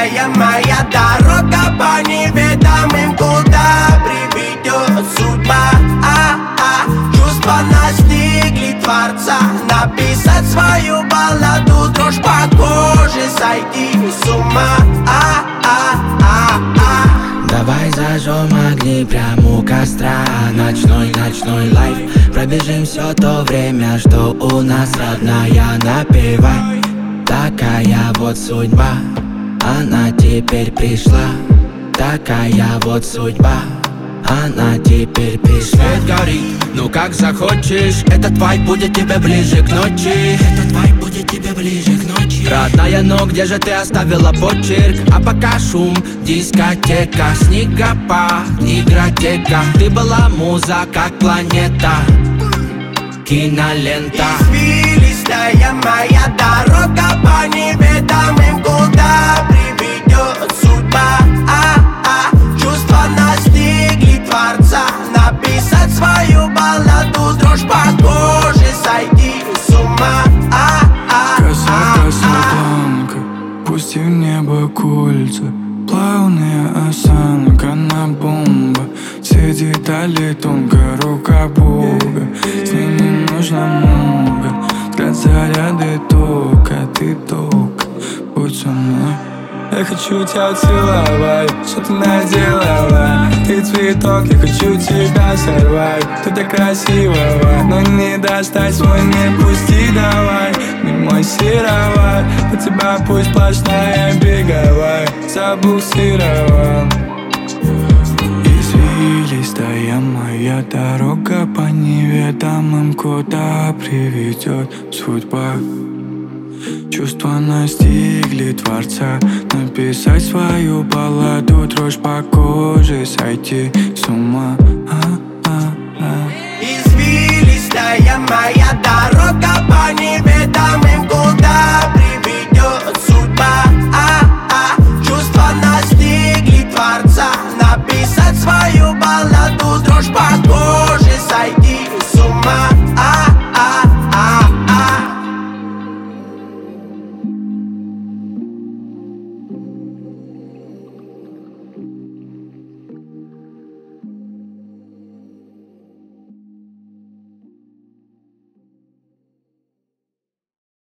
Извилистая моя дорога по неведомым, куда приведет судьба. Чувства настигли Творца, написать свою балладу, дрожь по коже, сойти с ума. Давай зажжем огни прямо у костра. Ночной лайф. Пробежим все то время, что у нас родная. Напевай, такая вот судьба, она теперь пришла. Такая вот судьба, она теперь пришла. Свет горит, ну как захочешь. Этот вайб будет тебе ближе к ночи. Этот вайб будет тебе ближе к ночи. Родная, но где же ты оставила почерк? А пока шум, дискотека, снегопад, игротека. Ты была муза, как планета, кинолента. Извилистая моя дорога по неведомым, куда приведет судьба. Чувства настигли Творца, написать свою балладу, дрожь по коже, сойти с ума. Красотка, пусти в небо кольца, плавная осанка на бомба. Все детали тонко, рука Бога, с ней не нужно много. Взгляд заряды тока, ты только будь со мной. Я хочу тебя целовать, что ты наделала? Ты цветок, я хочу тебя сорвать. Ты так красивая, но не достать свой мир, пусти давай. Не мой сыровар, у тебя пусть сплошная беговая. Забуксировал. Извилистая моя дорога по неведомым, куда приведет судьба. Чувства настигли Творца, написать свою балладу, дрожь по коже, сойти с ума. Извилистая моя дорога по неведомым,